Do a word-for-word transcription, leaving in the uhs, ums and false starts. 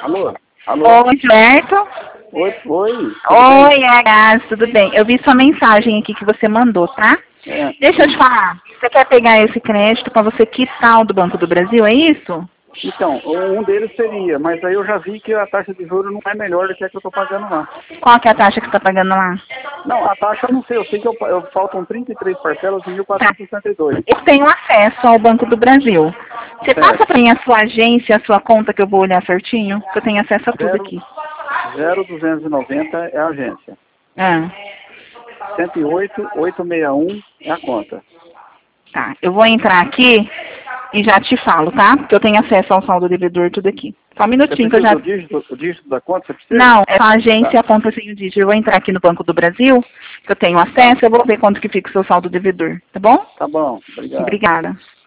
Alô? Alô? Oi, Gilberto? Oi, oi. Oi, Agás, tudo bem? Eu vi sua mensagem aqui que você mandou, tá? É. Deixa eu te falar. Você quer pegar esse crédito para você quitar o do Banco do Brasil, é isso? Então, um deles seria, mas aí eu já vi que a taxa de juros não é melhor do que a que eu estou pagando lá. Qual que é a taxa que você está pagando lá? Não, a taxa eu não sei, eu sei que eu, eu, faltam trinta e três parcelas de mil Tá. quatrocentos e sessenta e dois. Eu tenho acesso ao Banco do Brasil. Você Certo. passa para mim a sua agência, a sua conta, que eu vou olhar certinho? Que eu tenho acesso a tudo Zero, aqui. zero duzentos e noventa é a agência. Ah, cento e oito, oitocentos e sessenta e um é a conta. tá. Eu vou entrar aqui e já te falo, tá? Porque eu tenho acesso ao saldo devedor, tudo aqui. Só um Você minutinho que eu precisa já... do dígito, o dígito da conta? Você precisa? Não, é a agência, Tá. a conta sem o dígito. Eu vou entrar aqui no Banco do Brasil, que eu tenho acesso, eu vou ver quanto que fica o seu saldo devedor, tá bom? Tá bom, obrigado. Obrigada.